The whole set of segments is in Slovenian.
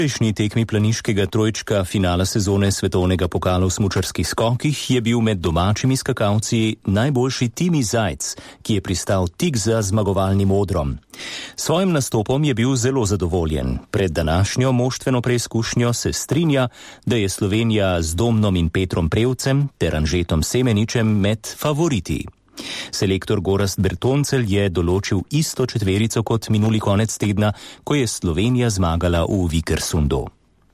Prejšnji tekmi planiškega trojčka finala sezone svetovnega pokala v smučarskih skokih je bil med domačimi skakalci najboljši Timi Zajc, ki je pristal tik za zmagovalnim odrom. Svojim nastopom je bil zelo zadovoljen. Pred današnjo moštveno preizkušnjo se strinja, da je Slovenija z Domnom in Petrom Prevcem ter Anžetom Semeničem med favoriti. Selektor Gorazd Bertoncelj je določil isto četverico kot minuli konec tedna, ko je Slovenija zmagala v Vikersundu.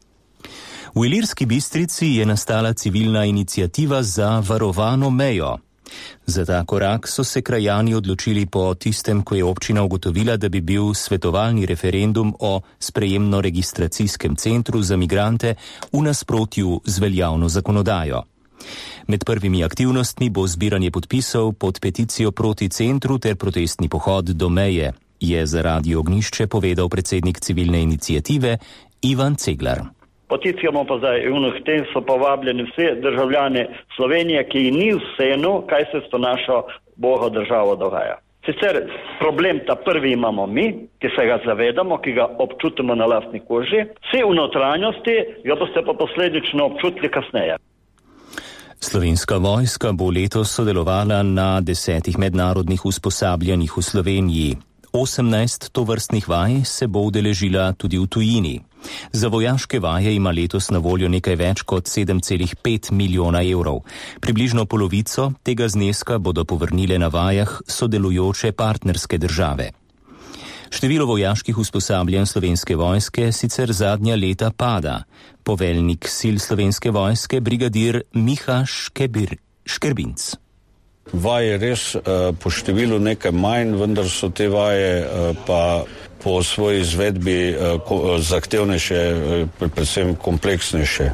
V Ilirski Bistrici je nastala civilna iniciativa za varovano mejo. Za ta korak so se krajani odločili po tistem, ko je občina ugotovila, da bi bil svetovalni referendum o sprejemno-registracijskem centru za migrante v nasprotju z veljavno zakonodajo. Med prvimi aktivnostmi bo zbiranje podpisov pod peticijo proti centru ter protestni pohod do meje, je za Radio Ognjišče povedal predsednik civilne iniciative Ivan Ceglar. Peticijo bomo pa zdaj k tem so povabljeni vsi državljani Slovenije, ki ni vseeno, kaj se s to našo bogo državo dogaja. Sicer problem ta prvi imamo mi, ki se ga zavedamo, ki ga občutimo na lastni koži, vsi v notranjosti, ga boste pa posledično občutili kasneje. Slovenska vojska bo letos sodelovala na 10 mednarodnih usposabljanjih v Sloveniji. 18 tovrstnih vaj se bo udeležila tudi v tujini. Za vojaške vaje ima letos na voljo nekaj več kot 7,5 milijona evrov. Približno polovico tega zneska bodo povrnile na vajah sodelujoče partnerske države. Število vojaških usposabljanj Slovenske vojske sicer zadnja leta pada. Poveljnik sil Slovenske vojske, brigadir Miha Škerbinc. Vaje res po številu nekaj manj, vendar so te vaje pa po svoji izvedbi zahtevnejše, predvsem kompleksnejše.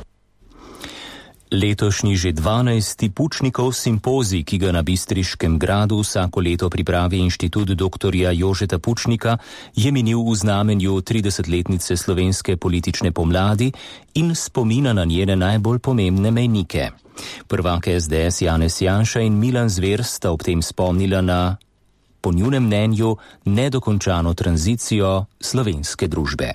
Letošnji že 12. Pučnikov simpozij, ki ga na Bistriškem gradu vsako leto pripravi Inštitut doktorja Jožeta Pučnika, je minil v znamenju 30-letnice slovenske politične pomladi in spomina na njene najbolj pomembne mejnike. Prvak SDS Janez Janša in Milan Zver sta ob tem spomnila na, po njunem mnenju, nedokončano tranzicijo slovenske družbe.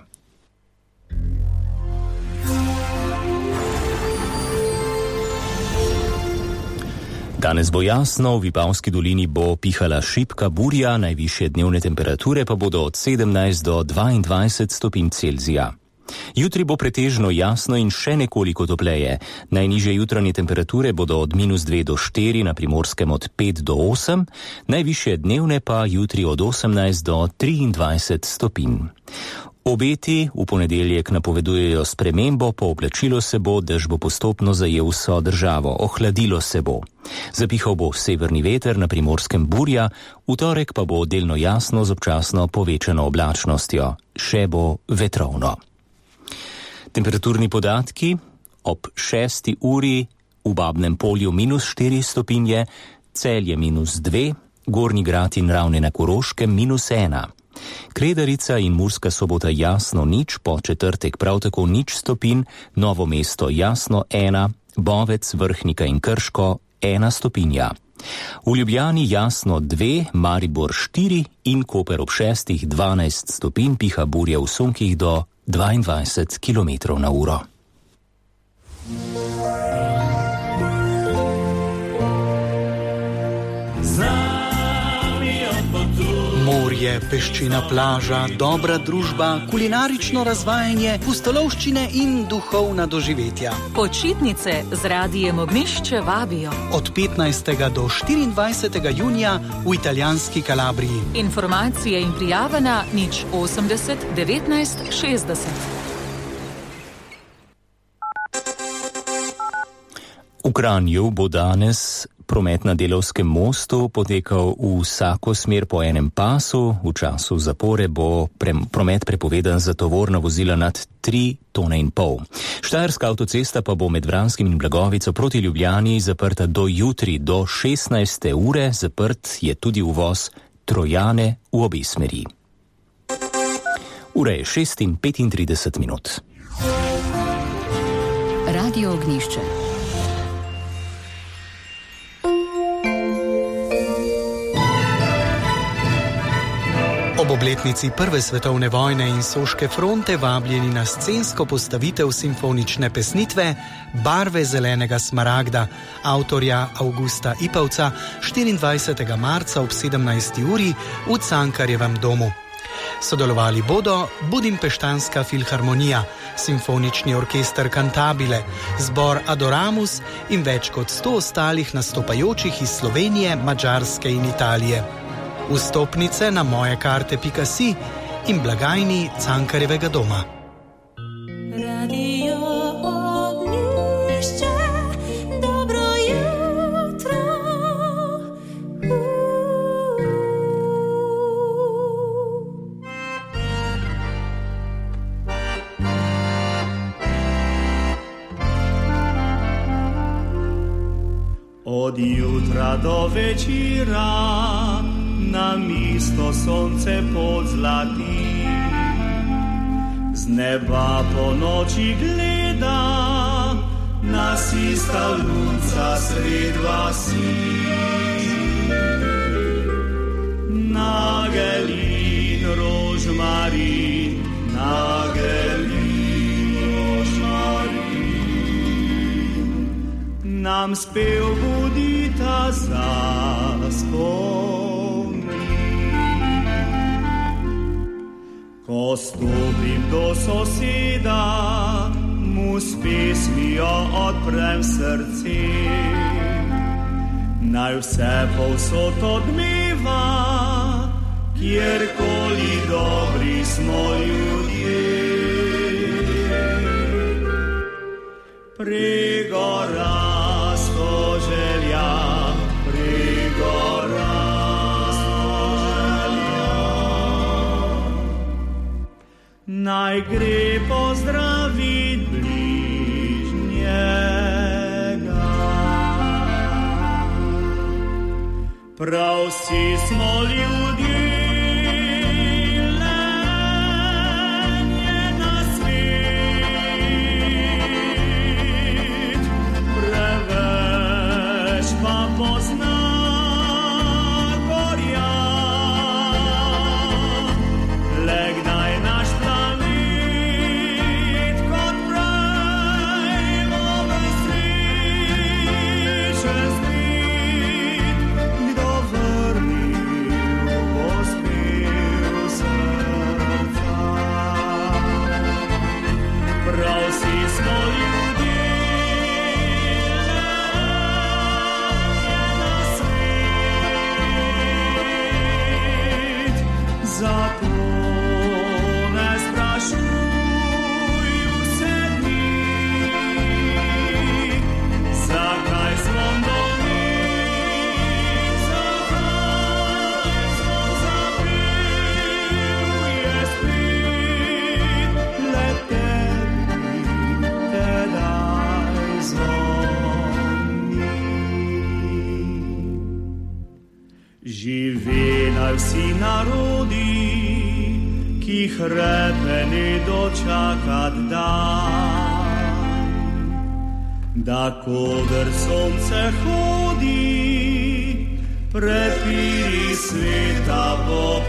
Danes bo jasno, v Vipavski dolini bo pihala šibka burja, najvišje dnevne temperature pa bodo od 17 do 22 stopinj Celzija. Jutri bo pretežno jasno in še nekoliko topleje. Najnižje jutranje temperature bodo od -2 do 4, na Primorskem od 5 do 8, najvišje dnevne pa jutri od 18 do 23 stopinj. Obeti v ponedeljek napovedujejo spremembo, pooblačilo se bo, dež bo postopno zajel vso državo, ohladilo se bo. Zapihal bo severni veter, na Primorskem burja, v torek pa bo delno jasno z občasno povečano oblačnostjo, še bo vetrovno. Temperaturni podatki ob 6. uri v Babnem Polju -4 stopinje, Celje -2, Gornji Grad in Ravne na Koroškem -1. Kredarica in Murska Sobota jasno 0, po četrtek prav tako 0 stopinj, Novo mesto jasno 1, Bovec, Vrhnika in Krško 1 stopinja. V Ljubljani jasno 2, Maribor 4 in Koper ob 6 12 stopinj, piha burja v sunkih do 22 km/h. Morje, peščina plaža, dobra družba, kulinarično razvajanje, pustolovščine in duhovna doživetja. Počitnice z Radijem Ognjišče vabijo. Od 15. do 24. junija v italijanski Kalabriji. Informacije in prijave na 080 19 60. V Kranju bo danes promet na Delavskem mostu potekal v vsako smer po enem pasu. V času zapore bo promet prepovedan za tovorna vozila nad 3,5 tone. Štajerska avtocesta pa bo med Vranskim in Blagovico proti Ljubljani zaprta do jutri do 16. ure. Zaprt je tudi uvoz Trojane v obe smeri. Ura je 6:35. Radio Ognjišče. Ob obletnici Prve svetovne vojne in Soške fronte vabljeni na scensko postavitev simfonične pesnitve Barve zelenega smaragda avtorja Avgusta Ipavca 24. marca ob 17. uri v Cankarjevem domu. Sodelovali bodo Budimpeštanska filharmonija, Simfonični orkester Cantabile, zbor Adoramus in več kot 100 ostalih nastopajočih iz Slovenije, Madžarske in Italije. Vstopnice na mojekarte.si in blagajni Cankarjevega doma. Radio Ognjišče, dobro jutro. Od jutra do večera na mesto sonce podzlati, z neba po noči gleda, nas ista lunca sred vasi. Nagelin, rožmarin, nagelin, rožmarin, nam spev budita zaspom. Ko stopim do soseda, mu s pesmijo odprem srce, naj vse povsod odmeva, kjerkoli dobri smo ljudje. Pregorasto želja, naj gre pozdravit bližnjega. Prav vsi smo ljudje, lenje na svet, preveč pa pozna. Vsi narodi, ki hrepeni dočakat dan, da koder sonce hodi, prepiri sveta bo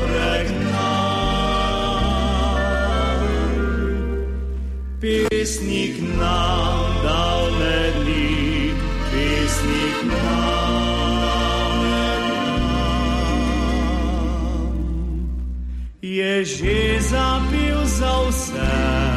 pregnan. Pesnik nam dal medli, pesnik nam je že zapil za vse.